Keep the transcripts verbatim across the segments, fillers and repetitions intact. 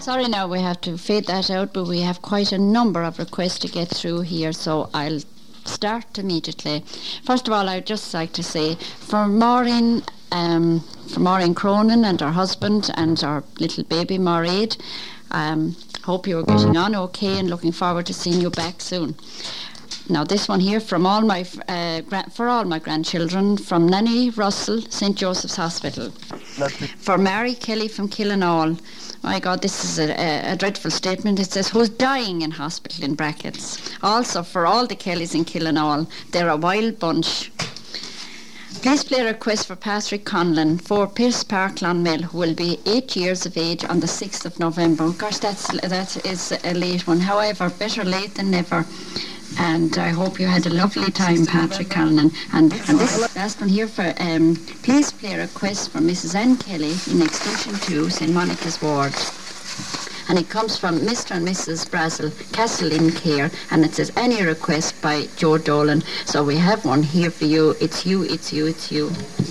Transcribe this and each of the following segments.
Sorry now, we have to fade that out, but we have quite a number of requests to get through here, so I'll start immediately. First of all, I'd just like to say, for Maureen, um, for Maureen Cronin and her husband and our little baby Mairead, um, hope you're getting on okay and looking forward to seeing you back soon. Now this one here from all my uh, gra- for all my grandchildren, from Nanny Russell, Saint Joseph's Hospital. Lovely. For Mary Kelly from Killinall. My God, this is a, a, a dreadful statement. It says, who's dying in hospital in brackets. Also for all the Kellys in Killinall, they're a wild bunch. Please play a request for Patrick Conlon for Pierce Park, Clonmel, who will be eight years of age on the sixth of November. Of course, that's, that is a late one. However, better late than never. And I hope you had a lovely time, Patrick Conlon. And, and this last one here for, um, please play a request for Missus Anne Kelly in Extension two, Saint Monica's Ward. And it comes from Mister and Missus Brazel, Castle in Care, and it says, any request by Joe Dolan. So we have one here for you. It's you, it's you, it's you.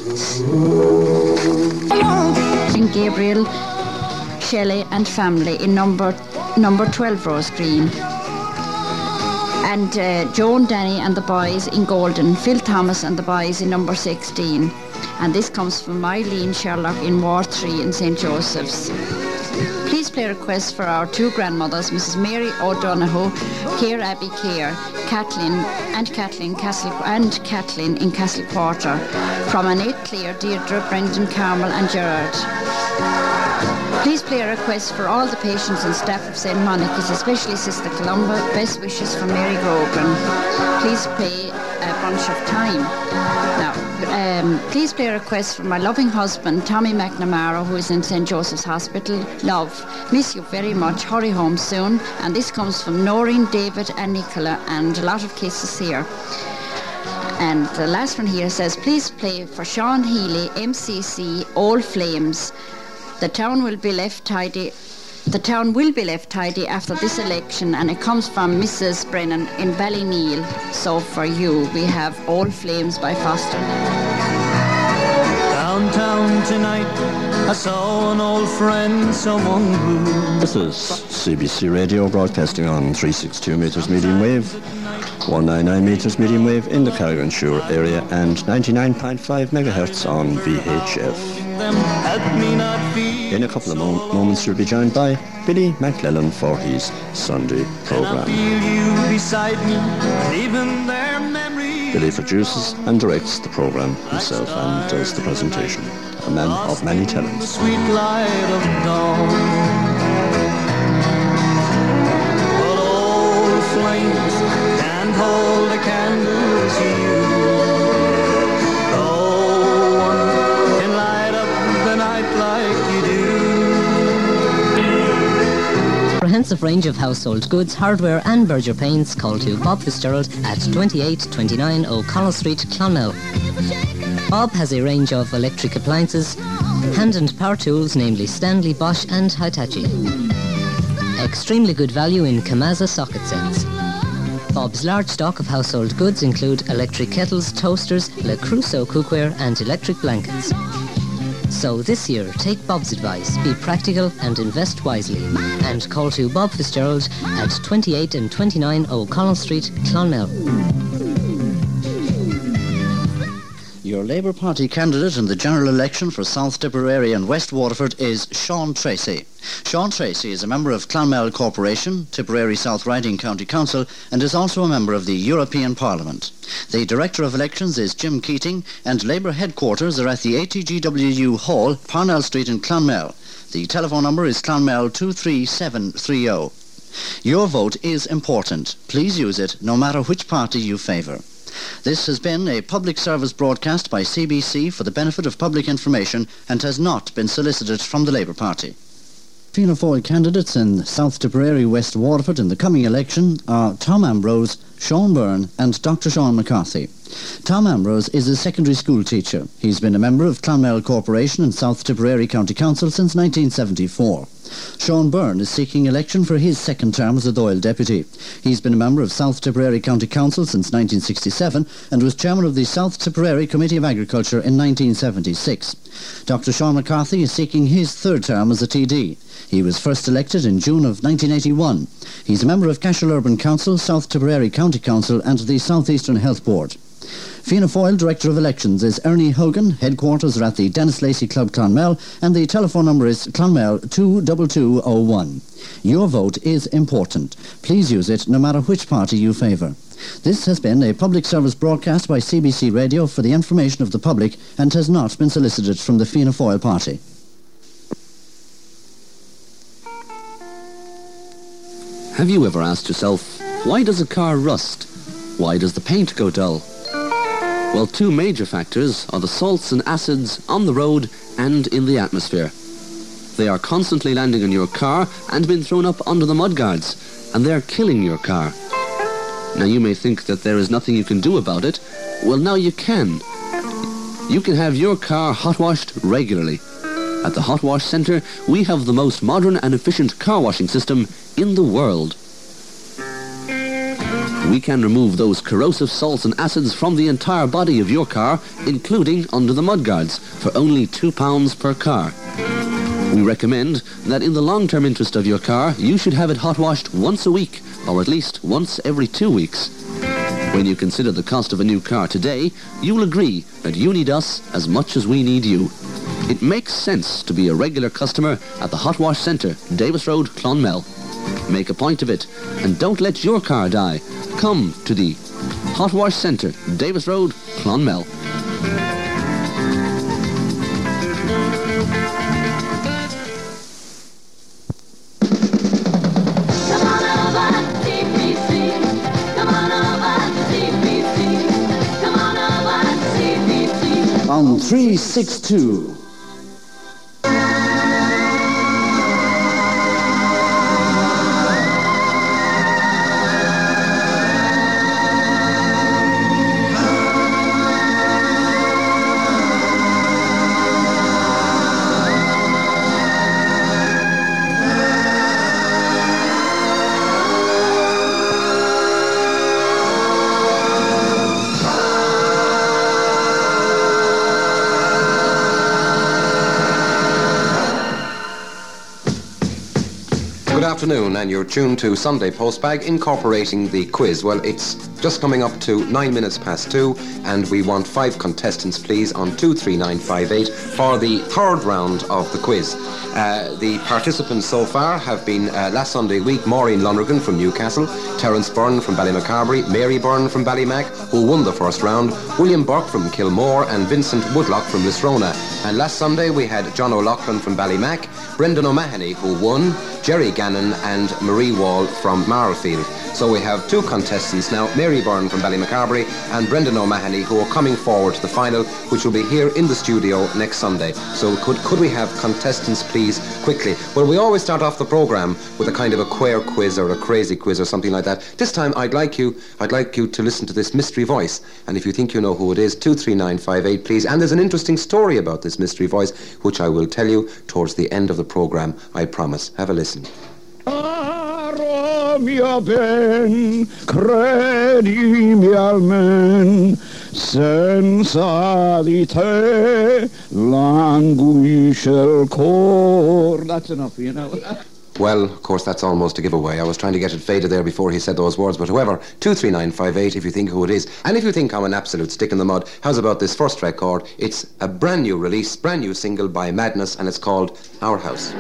In Gabriel, Shelley and family in number number twelve Rose Green. And uh, Joan, Danny and the boys in Golden, Phil Thomas and the boys in number sixteen. And this comes from Eileen Sherlock in Ward three in Saint Joseph's. Please play requests for our two grandmothers, Missus Mary O'Donoghue, Care Abbey Care, Kathleen and Kathleen Castle and Kathleen in Castle Quarter, from Annette Clear, Deirdre, Brendan, Carmel and Gerard. Please play a request for all the patients and staff of Saint Monica's, especially Sister Columba. Best wishes from Mary Grogan. Please play a bunch of time. Now, um, please play a request for my loving husband, Tommy McNamara, who is in Saint Joseph's Hospital. Love, miss you very much. Hurry home soon. And this comes from Noreen, David and Nicola, and a lot of kisses here. And the last one here says, please play for Sean Healy, M C C, All Flames. The town will be left tidy. The town will be left tidy after this election, and it comes from Missus Brennan in Ballyneal. So for you, we have All Flames by Foster. Downtown tonight, I saw an old friend, someone who... This is C B C Radio, broadcasting on three sixty-two metres medium wave, one ninety-nine metres medium wave in the Carrigan-Shure area, and ninety-nine point five megahertz on V H F. In a couple of mo- moments you'll be joined by Billy McLellan for his Sunday programme. Billy produces and directs the programme himself and does the presentation. A man of many talents. Sweet light of dawn. But old flames can't hold a candle to you. Comprehensive range of household goods, hardware and Berger paints. Call to Bob Fitzgerald at twenty-eight twenty-nine O'Connell Street, Clonmel. Bob has a range of electric appliances, hand and power tools, namely Stanley, Bosch and Hitachi. Extremely good value in Kamaza socket sets. Bob's large stock of household goods include electric kettles, toasters, Le Crusoe cookware and electric blankets. So this year, take Bob's advice, be practical and invest wisely. And call to Bob Fitzgerald at twenty-eight and twenty-nine O'Connell Street, Clonmel. Your Labour Party candidate in the general election for South Tipperary and West Waterford is Sean Tracy. Sean Tracy is a member of Clonmel Corporation, Tipperary South Riding County Council, and is also a member of the European Parliament. The Director of Elections is Jim Keating, and Labour headquarters are at the A T G W U Hall, Parnell Street in Clonmel. The telephone number is Clonmel two three seven three zero. Your vote is important. Please use it, no matter which party you favour. This has been a public service broadcast by C B C for the benefit of public information and has not been solicited from the Labour Party. Fianna Fáil candidates in South Tipperary, West Waterford in the coming election are Tom Ambrose, Sean Byrne and Doctor Sean McCarthy. Tom Ambrose is a secondary school teacher. He's been a member of Clonmel Corporation and South Tipperary County Council since nineteen seventy-four. Sean Byrne is seeking election for his second term as a Dáil deputy. He's been a member of South Tipperary County Council since nineteen sixty-seven and was chairman of the South Tipperary Committee of Agriculture in nineteen seventy-six. Doctor Sean McCarthy is seeking his third term as a T D. He was first elected in June of nineteen eighty-one. He's a member of Cashel Urban Council, South Tipperary County Council and the South Eastern Health Board. Fianna Fáil Director of Elections is Ernie Hogan. Headquarters are at the Dennis Lacey Club Clonmel and the telephone number is Clonmel two two two oh one. Your vote is important. Please use it no matter which party you favour. This has been a public service broadcast by C B C Radio for the information of the public and has not been solicited from the Fianna Fáil party. Have you ever asked yourself, why does a car rust? Why does the paint go dull? Well, two major factors are the salts and acids on the road and in the atmosphere. They are constantly landing on your car and been thrown up under the mudguards, and they are killing your car. Now you may think that there is nothing you can do about it. Well, now you can. You can have your car hot washed regularly. At the Hot Wash Centre, we have the most modern and efficient car washing system in the world. We can remove those corrosive salts and acids from the entire body of your car, including under the mudguards, for only two pounds per car. We recommend that in the long-term interest of your car, you should have it hot washed once a week, or at least once every two weeks. When you consider the cost of a new car today, you'll agree that you need us as much as we need you. It makes sense to be a regular customer at the Hot Wash Centre, Davis Road, Clonmel. Make a point of it, and don't let your car die. Come to the Hot Wash Centre, Davis Road, Clonmel. On three sixty-two. Good afternoon, and you're tuned to Sunday Postbag incorporating the quiz. Well, it's just coming up to nine minutes past two, and we want five contestants, please, on two three nine five eight for the third round of the quiz. Uh, the participants so far have been uh, last Sunday week Maureen Lonergan from Newcastle, Terence Byrne from Ballymacarbery, Mary Byrne from Ballymac, who won the first round, William Burke from Kilmore, and Vincent Woodlock from Lisrona. And last Sunday we had John O'Loughlin from Ballymac, Brendan O'Mahony, who won, Jerry Gannon and Marie Wall from Marlfield. So we have two contestants now, Mary Byrne from Ballymacarbery and Brendan O'Mahony, who are coming forward to the final, which will be here in the studio next Sunday. So could could we have contestants, please, quickly? Well, we always start off the programme with a kind of a queer quiz or a crazy quiz or something like that. This time I'd like you I'd like you to listen to this mystery voice, and if you think you know who it is, two three nine five eight, please. And there's an interesting story about this mystery voice, which I will tell you towards the end of the programme, I promise. Have a listen. Mia ben, credimi almen, senza di te languisce il cor. That's enough, you know. Well, of course, that's almost a giveaway. I was trying to get it faded there before he said those words, but whoever, two three nine five eight if you think who it is. And if you think I'm an absolute stick in the mud, how's about this first record? It's a brand new release, brand new single by Madness, and it's called Our House.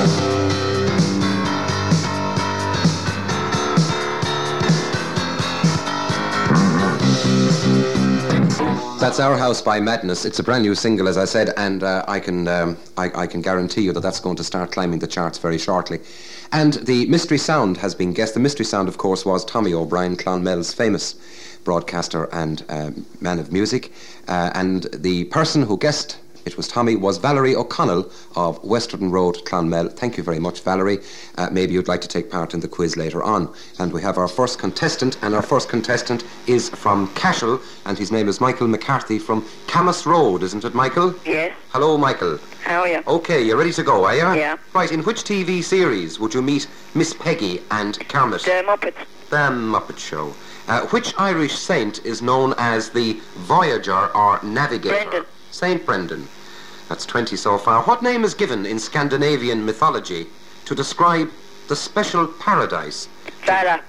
That's Our House by Madness. It's a brand new single, as I said, and uh, I can um, I, I can guarantee you that that's going to start climbing the charts very shortly. And the mystery sound has been guessed. The mystery sound, of course, was Tommy O'Brien, Clonmel's famous broadcaster and uh, man of music. Uh, and the person who guessed it was Tommy, was Valerie O'Connell of Westerton Road, Clonmel. Thank you very much, Valerie. Uh, maybe you'd like to take part in the quiz later on. And we have our first contestant, and our first contestant is from Cashel, and his name is Michael McCarthy from Camas Road, isn't it, Michael? Yes. Hello, Michael. How are you? Okay, you're ready to go, are you? Yeah. Right, in which T V series would you meet Miss Peggy and Kermit? The Muppets. The Muppet Show. Uh, which Irish saint is known as the Voyager or Navigator? Brendan. Saint Brendan. That's twenty so far. What name is given in Scandinavian mythology to describe the special paradise? Vala.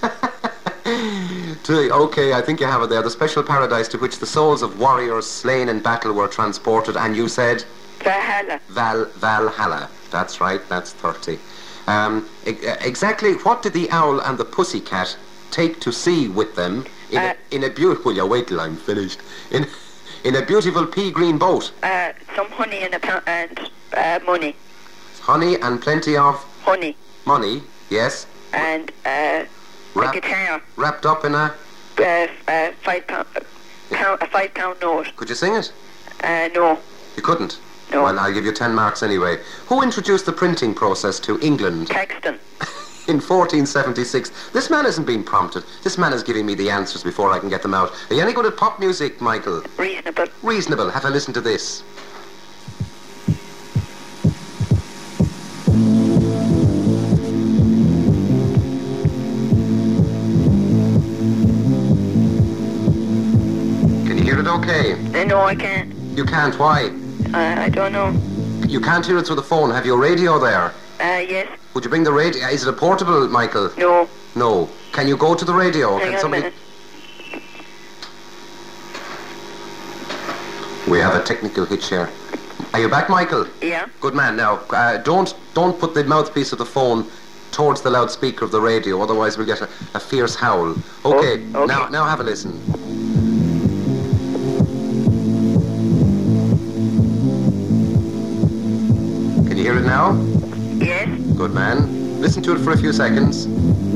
to, okay, I think you have it there. The special paradise to which the souls of warriors slain in battle were transported, and you said? Valhalla. Val, Valhalla. That's right, that's thirty. Um, e- exactly what did the owl and the pussycat take to sea with them in Uh, a, in a beautiful... Will you wait till I'm finished? In, in a beautiful pea green boat. Uh, some honey and a pound and uh, money. Honey and plenty of Honey money, yes. and uh, a Wrap- guitar. Wrapped up in a... Uh, uh, five pound, uh, pound, a five pound note. Could you sing it? Uh, no. You couldn't? No. Well, I'll give you ten marks anyway. Who introduced the printing process to England? Caxton. In fourteen seventy-six. This man isn't being prompted. This man is giving me the answers before I can get them out. Are you any good at pop music, Michael? Reasonable. Reasonable. Have a listen to this. Can you hear it okay? Uh, no, I can't. You can't. Why? Uh, I don't know. You can't hear it through the phone. Have you a radio there? Uh, yes. Would you bring the radio? Is it a portable, Michael? No. No. Can you go to the radio? Hang Can on somebody... a minute. We have a technical hitch here. Are you back, Michael? Yeah. Good man. Now, uh, don't don't put the mouthpiece of the phone towards the loudspeaker of the radio, otherwise we'll get a, a fierce howl. Okay. Oh, okay. Now, now have a listen. Can you hear it now? Yes. Good man. Listen to it for a few seconds.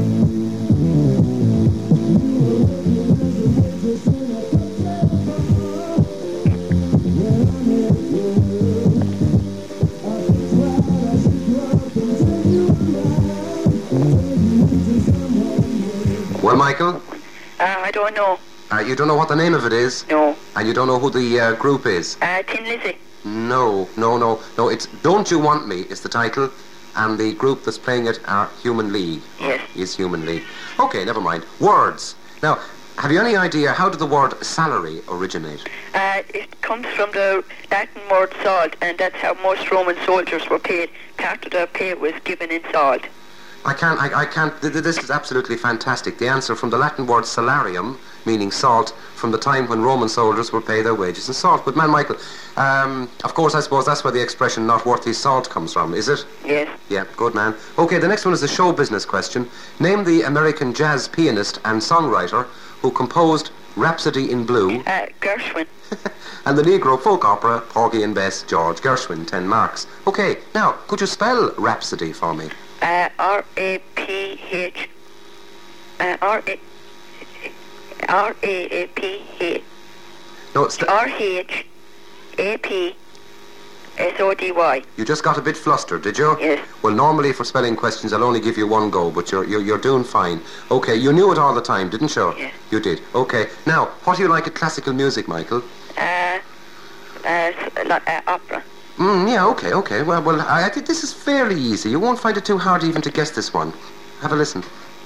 Well, Michael, Uh, I don't know. uh, you don't know what the name of it is, No. and you don't know who the uh, group is. Uh, Tin Lizzy. No, no, no, no. It's Don't You Want Me is the title, and the group that's playing it are Human League. Yes. Is Human League. Okay, never mind. Words. Now, have you any idea how did the word salary originate? Uh, it comes from the Latin word salt, and that's how most Roman soldiers were paid. Part of their pay was given in salt. I can't, I, I can't, th- th- this is absolutely fantastic. The answer from the Latin word salarium, meaning salt, from the time when Roman soldiers were paid their wages in salt. But man, Michael, um, of course, I suppose that's where the expression not worth his salt comes from, is it? Yes. Yeah, good man. Okay, the next one is a show business question. Name the American jazz pianist and songwriter who composed Rhapsody in Blue Uh, Gershwin. and the Negro folk opera Porgy and Bess, George Gershwin, ten marks. Okay, now, could you spell Rhapsody for me? Uh, R A P H. Uh, R A R A P H. No, st- R H A P S O D Y. you just got a bit flustered, did you? Yes. Well, normally for spelling questions, I'll only give you one go, but you're, you're, you're doing fine. Okay, you knew it all the time, didn't you? Yes. You did. Okay, now, what do you like at classical music, Michael? Uh, uh, s- like, uh, opera. Mm, yeah, okay, okay. Well, well, I, I think this is fairly easy. You won't find it too hard even to guess this one. Have a listen.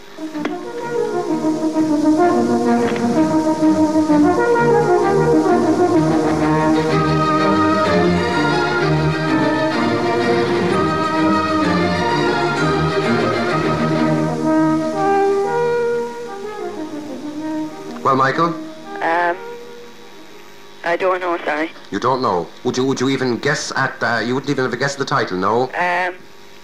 Well, Michael, Um, I don't know, sorry. you don't know. Would you? Would you even guess at? Uh, you wouldn't even have a guess at the title, no? Um,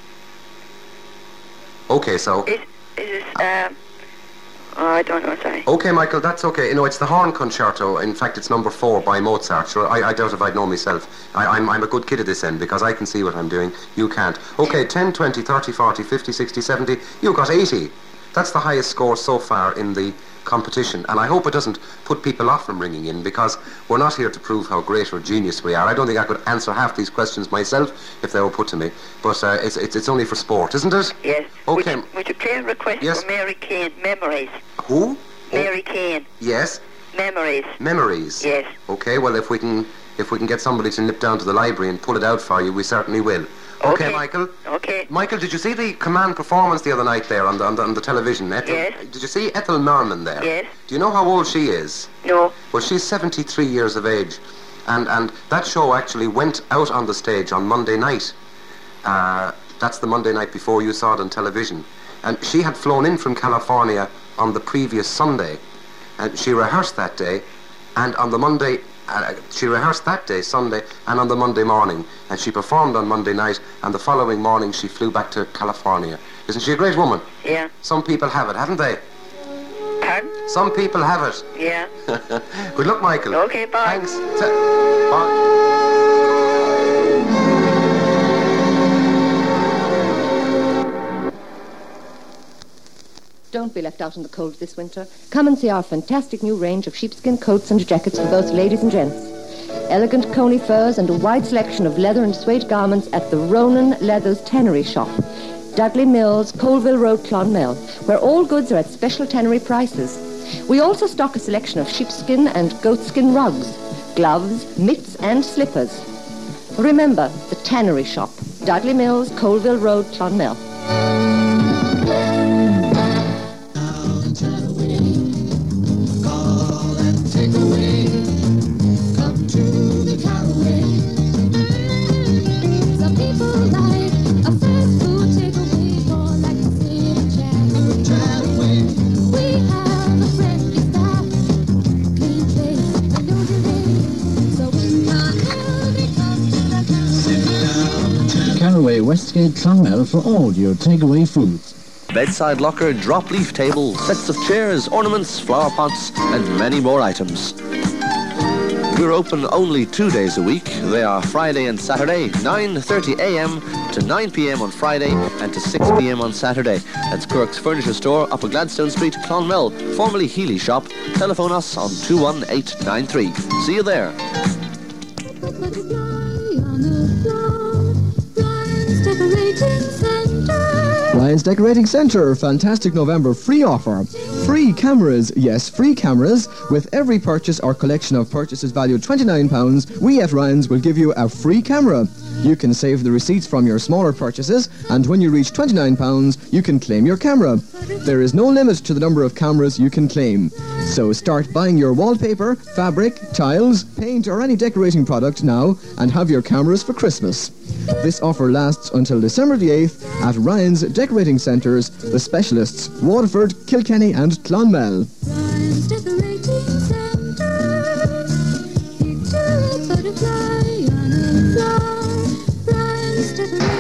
Okay, so. is, is this, um, oh, I don't know, sorry. Okay, Michael, that's okay. You know, it's the Horn Concerto. In fact, it's number four by Mozart. Sure, I, I doubt if I'd know myself. I, I'm, I'm a good kid at this end because I can see what I'm doing. You can't. Okay, ten, twenty, thirty, forty, fifty, sixty, seventy. You got eighty. That's the highest score so far in the competition, and I hope it doesn't put people off from ringing in, because we're not here to prove how great or genius we are. I don't think I could answer half these questions myself if they were put to me, but uh, it's, it's it's only for sport, isn't it? Yes. Okay. Would you, would you play a request Yes. for Mary Kane, Memories? Who? Mary Kane, Yes. Memories. Memories. Yes. Okay. Well, if we can if we can get somebody to nip down to the library and pull it out for you, we certainly will. Okay, Okay. Michael. Okay. Michael, did you see the command performance the other night there on the on the, on the television? Ethel, Yes. Did you see Ethel Merman there? Yes. Do you know how old she is? No. Well, she's seventy-three years of age, and and that show actually went out on the stage on Monday night. Uh, that's the Monday night before you saw it on television, and she had flown in from California on the previous Sunday, and she rehearsed that day, and on the Monday. Uh, she rehearsed that day, Sunday, and on the Monday morning, and she performed on Monday night, and the following morning she flew back to California. Isn't she a great woman? Yeah. Some people have it, haven't they? Pardon? Some people have it. Yeah. Good luck, Michael. Okay, bye. Thanks. Ta- bye. Don't be left out in the cold this winter. Come and see our fantastic new range of sheepskin coats and jackets for both ladies and gents. Elegant coney furs and a wide selection of leather and suede garments at the Ronan Leathers Tannery Shop, Dudley Mills, Colville Road, Clonmel, where all goods are at special tannery prices. We also stock a selection of sheepskin and goatskin rugs, gloves, mitts and slippers. Remember, the Tannery Shop, Dudley Mills, Colville Road, Clonmel. Caraway Westgate Clonmel for all your takeaway foods. Bedside locker, drop leaf table, sets of chairs, ornaments, flower pots, and many more items. We're open only two days a week. They are Friday and Saturday, nine thirty a m to nine p m on Friday and to six p m on Saturday. That's Kirk's Furniture Store, Upper Gladstone Street, Clonmel, formerly Healy Shop. Telephone us on two one eight nine three. See you there. Ryan's Decorating Centre, fantastic November free offer. Free cameras, yes, free cameras. With every purchase or collection of purchases valued twenty-nine pounds, we at Ryan's will give you a free camera. You can save the receipts from your smaller purchases, and when you reach twenty-nine pounds, you can claim your camera. There is no limit to the number of cameras you can claim. So start buying your wallpaper, fabric, tiles, paint or any decorating product now and have your cameras for Christmas. This offer lasts until December the eighth at Ryan's Decorating Centres, the specialists, Waterford, Kilkenny and Clonmel. Ryan's Decorating Centre, picture a butterfly on a flower. Ryan's Decorating.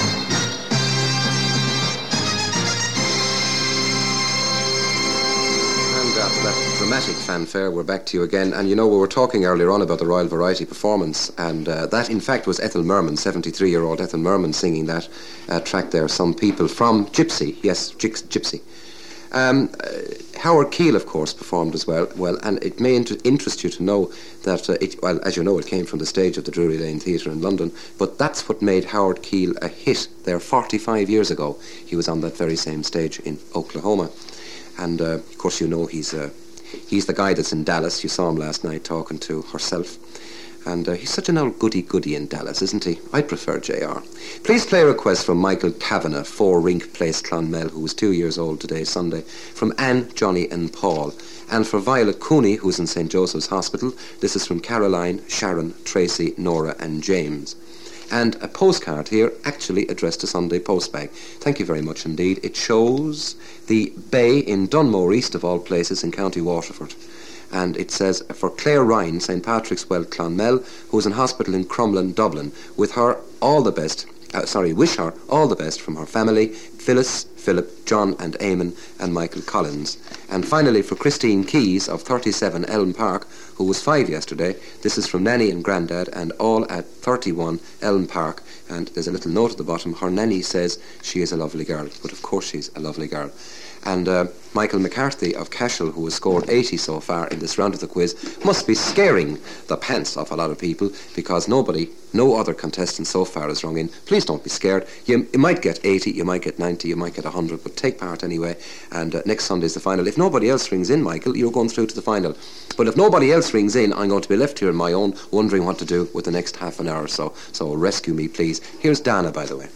After that dramatic fanfare, we're back to you again. And you know, we were talking earlier on about the Royal Variety Performance, and uh, that in fact was Ethel Merman, seventy-three-year-old Ethel Merman, singing that uh, track there, Some People, from Gypsy. Yes, Gyx- Gypsy. Um, uh, Howard Keel, of course, performed as well. Well, and it may inter- interest you to know that, uh, it, well, as you know, it came from the stage of the Drury Lane Theatre in London, but that's what made Howard Keel a hit there forty-five years ago. He was on that very same stage in Oklahoma. And, uh, of course, you know he's uh, he's the guy that's in Dallas. You saw him last night talking to herself. And uh, he's such an old goody-goody in Dallas, isn't he? I'd prefer J R. Please play a request from Michael Kavanagh, four Rink Place, Clonmel, who was two years old today, Sunday, from Anne, Johnny and Paul. And for Violet Cooney, who's in Saint Joseph's Hospital, this is from Caroline, Sharon, Tracy, Nora and James. And a postcard here, actually addressed to Sunday Postbag. Thank you very much indeed. It shows the bay in Dunmore, east of all places, in County Waterford. And it says, for Claire Ryan, Saint Patrick's Well, Clonmel, who's in hospital in Crumlin, Dublin, with her all the best, uh, sorry, wish her all the best from her family, Phyllis, Philip, John and Eamon and Michael Collins. And finally for Christine Keys of thirty-seven Elm Park, who was five yesterday. This is from Nanny and Grandad and all at thirty-one Elm Park. And there's a little note at the bottom. Her nanny says she is a lovely girl, but of course she's a lovely girl. And uh, Michael McCarthy of Cashel, who has scored eighty so far in this round of the quiz, must be scaring the pants off a lot of people because nobody, no other contestant so far has rung in. Please don't be scared. You, you might get eighty, you might get ninety, you might get one hundred, but take part anyway. And uh, next Sunday is the final. If nobody else rings in, Michael, you're going through to the final. But if nobody else rings in, I'm going to be left here on my own, wondering what to do with the next half an hour or so. So rescue me, please. Here's Dana, by the way.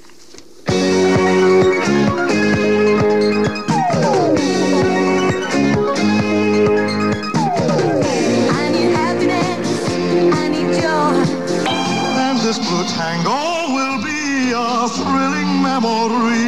This blue tango will be a thrilling memory.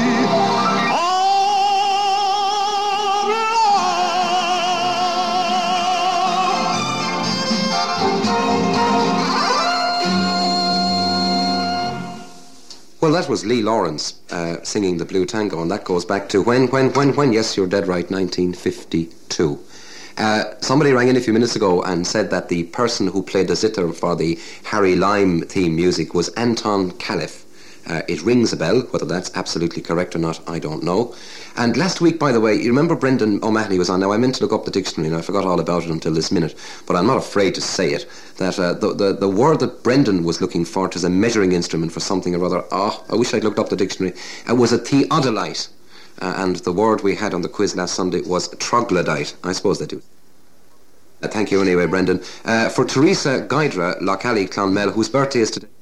Well, that was Lee Lawrence uh, singing the Blue Tango, and that goes back to when, when, when, when? Yes, you're dead right, nineteen fifty-two. Uh, somebody rang in a few minutes ago and said that the person who played the zither for the Harry Lime theme music was Anton Califf. Uh, it rings a bell. Whether that's absolutely correct or not, I don't know. And last week, by the way, you remember Brendan O'Mahony was on. Now, I meant to look up the dictionary and I forgot all about it until this minute, but I'm not afraid to say it, that uh, the, the, the word that Brendan was looking for is a measuring instrument for something or other. Oh, I wish I'd looked up the dictionary. It was a theodolite. Uh, and the word we had on the quiz last Sunday was troglodyte. I suppose they do. Uh, thank you anyway, Brendan. Uh, for Teresa Guidra, Lochally, Clonmel, whose birthday is today,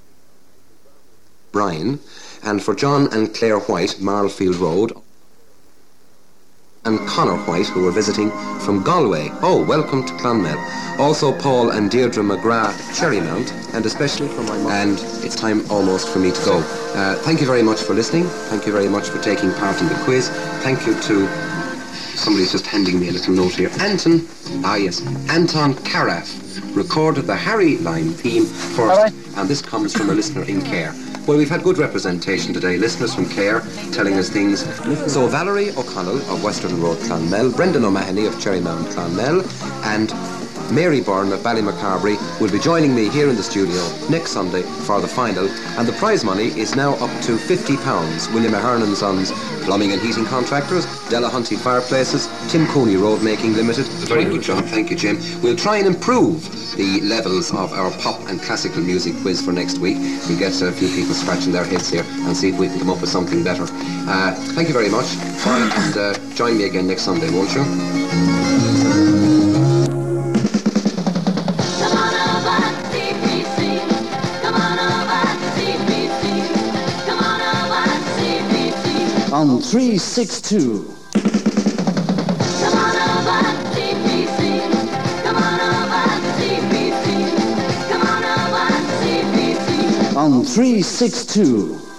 Brian. And for John and Claire White, Marlfield Road. And Connor White, who were visiting from Galway. Oh, welcome to Clonmel. Also Paul and Deirdre McGrath, Cherrymount, and especially for my mom. And it's time almost for me to go. Uh, thank you very much for listening. Thank you very much for taking part in the quiz. Thank you to... Somebody's just handing me a little note here. Anton, ah yes, Anton Caraff recorded the Harry Lime theme first. And this comes from a listener in Care. Well, we've had good representation today. Listeners from Care telling us things. So Valerie O'Connell of Western Road, Clonmel, Brendan O'Mahony of Cherrymount, Clonmel, and Mary Byrne of Ballymacarbery will be joining me here in the studio next Sunday for the final. And the prize money is now up to fifty pounds. William Ahern and Sons, Plumbing and Heating Contractors, Delahunty Fireplaces, Tim Cooney Road Making Limited. Very good job, thank you, Jim. We'll try and improve the levels of our pop and classical music quiz for next week. We'll get a few people scratching their heads here and see if we can come up with something better. Uh, thank you very much, and uh, join me again next Sunday, won't you? On three six two. Come on over to C P C. Come on over to C P C. Come on over to C P C. On three six two.